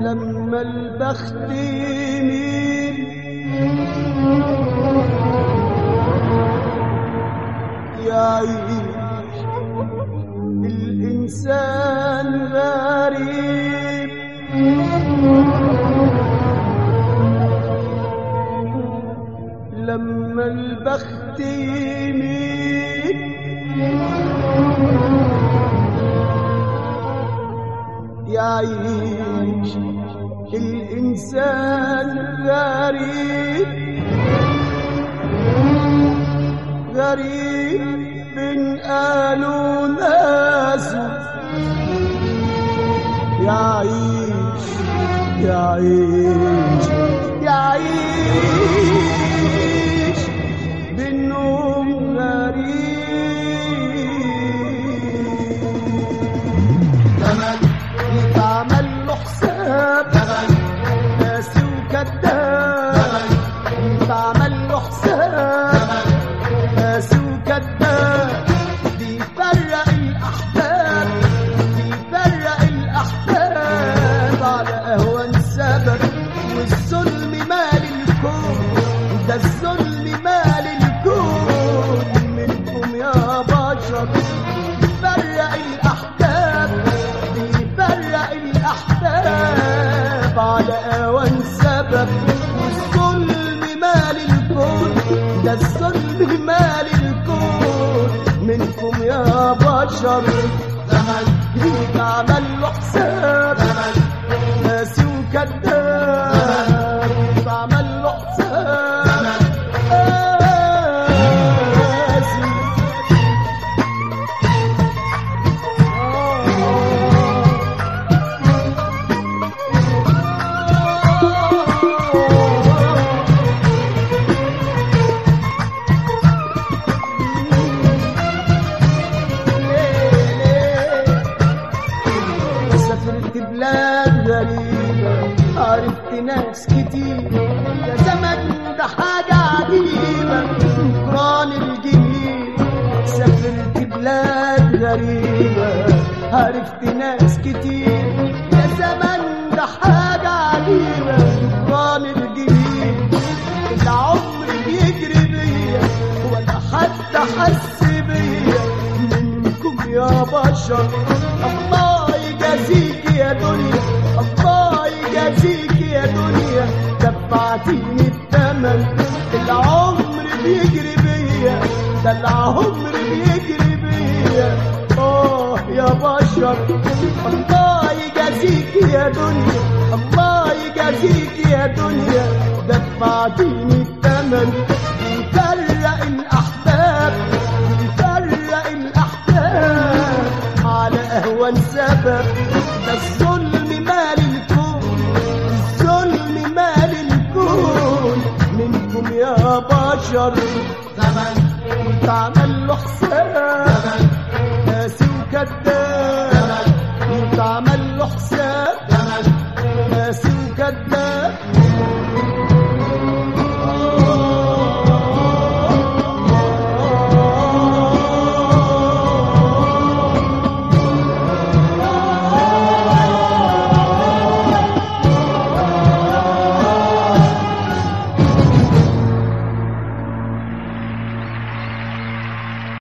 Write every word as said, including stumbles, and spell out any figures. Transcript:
لما البخت يميل يعيش الإنسان غريب. لما البخت يميل يعيش الإنسان غريب غريب بين أهله وناسه. يعيش يعيش يعيش بينهم غريب. زمن يتعمل له حساب زمن قاسي وكذاب. يتعمل له حساب قاسي وكذاب. بيفرق الأحباب بيفرق الأحباب على أهون سبب. والظلم مال الكون ده الظلم مال الكون. منكم يا بشر بيفرق الأحباب بيفرق الأحباب على أهون سبب. والظلم مال الكون ده الظلم مال الكون. منكم يا بشر زمن يتعمل له حساب زمن قاسي وكذاب. يتعمل له حساب قاسي. سافرت بلاد غريبة عرفت ناس كتير. يا زمن ده حاجة عجيبة قران الجميل. سافرت بلاد غريبة عرفت ناس كتير. يا زمن ده حاجة عجيبة قران الجميل. العمر بيجري بيا ولا حتى حس بيا. منكم يا بشر الله يجازيك يا دنيا الله يجازيك يا دنيا. دفعتيني الثمن العمر بيجري بيا ده العمر بيجري بيا. اه يا بشر الله يجازيك يا دنيا الله يجازيك يا دنيا. دفعتيني الثمن بيفرق الأحباب بيفرق الأحباب على أهون سبب. ده الظلم مال الكون الظلم مال الكون. منكم يا بشر زمن يتعمل له حساب زمن قاسي وكذاب.